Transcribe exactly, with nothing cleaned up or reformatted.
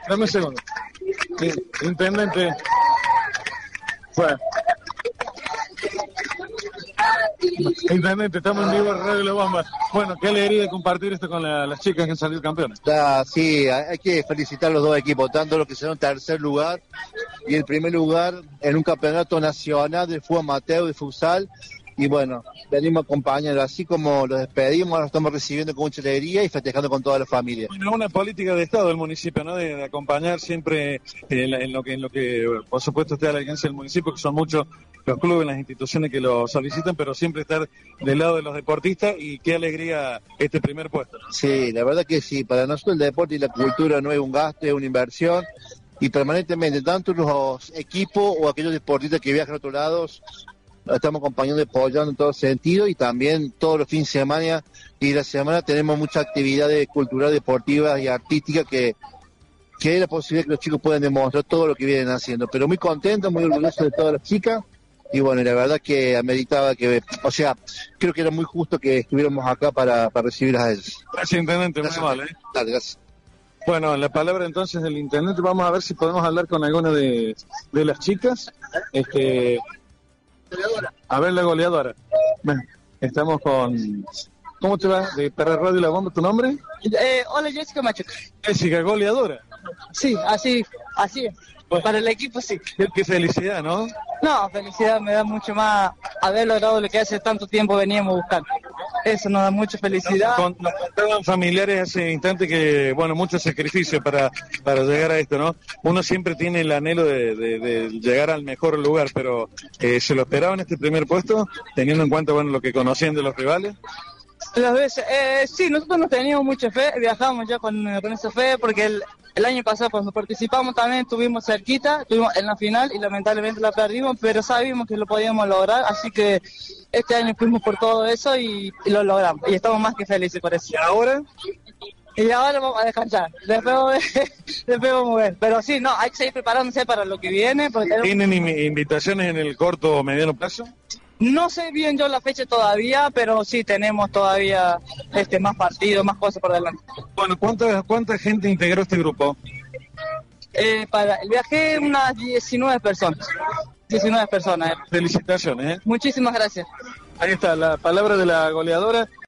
Dame un segundo. Sí, intendente. Bueno. Intendente, estamos en vivo en Radio La Bomba. Bueno, qué alegría de compartir esto con la, las chicas que han salido campeones. Ah, sí, hay que felicitar a los dos equipos, tanto los que se en tercer lugar y el primer lugar en un campeonato nacional de fútbol amateur de futsal. Y bueno, venimos a acompañar, así como los despedimos, los estamos recibiendo con mucha alegría y festejando con toda la familia. Bueno, una política de Estado del municipio, ¿no? De, de acompañar siempre eh, en, lo que, en lo que, por supuesto, está a la alcance del municipio, que son muchos los clubes, las instituciones que lo solicitan, pero siempre estar del lado de los deportistas, y qué alegría este primer puesto. Sí, la verdad que sí, para nosotros el deporte y la cultura no es un gasto, es una inversión, y permanentemente, tanto los equipos o aquellos deportistas que viajan a otros lados, estamos acompañando y apoyando en todo sentido, y también todos los fines de semana y la semana tenemos muchas actividades culturales, deportivas y artísticas que, que es la posibilidad que los chicos puedan demostrar todo lo que vienen haciendo. Pero muy contento, muy orgulloso de todas las chicas, y bueno, la verdad que ameritaba que, o sea, creo que era muy justo que estuviéramos acá para, para recibirlas a ellos. Gracias, intendente, muy mal, ¿eh? Dale, gracias. Bueno, la palabra entonces del intendente. Vamos a ver si podemos hablar con alguna de, de las chicas. Este... A ver, la goleadora. Bueno, estamos con... ¿Cómo te va? De para Radio La Bomba, ¿tu nombre? Eh, hola, Jessica Machuca. Jessica, goleadora. Sí, así, así es. Bueno, para el equipo sí. Qué, qué felicidad, ¿no? No, felicidad, me da mucho más haber logrado lo que hace tanto tiempo veníamos buscando. Eso nos da mucha felicidad. Nos, nos contaban familiares hace instante que, bueno, mucho sacrificio para, para llegar a esto, ¿no? Uno siempre tiene el anhelo de, de, de llegar al mejor lugar, pero eh, ¿se lo esperaban este primer puesto, teniendo en cuenta, bueno, lo que conocían de los rivales? Las veces, eh, sí, nosotros no teníamos mucha fe, viajamos ya con, con esa fe, porque el, el año pasado cuando participamos también estuvimos cerquita, estuvimos en la final y lamentablemente la perdimos, pero sabíamos que lo podíamos lograr, así que este año fuimos por todo eso y, y lo logramos, y estamos más que felices por eso. ¿Y ahora? Y ahora vamos a descansar, después vamos, después vamos a ver, pero sí, no, hay que seguir preparándose para lo que viene. Porque tenemos... ¿Tienen invitaciones en el corto o mediano plazo? No sé bien yo la fecha todavía, pero sí tenemos todavía este más partidos, más cosas por delante. Bueno, ¿cuánta, cuánta gente integró este grupo? Eh, para el viaje unas diecinueve personas. diecinueve personas. Eh. Felicitaciones. ¿eh? Muchísimas gracias. Ahí está la palabra de la goleadora.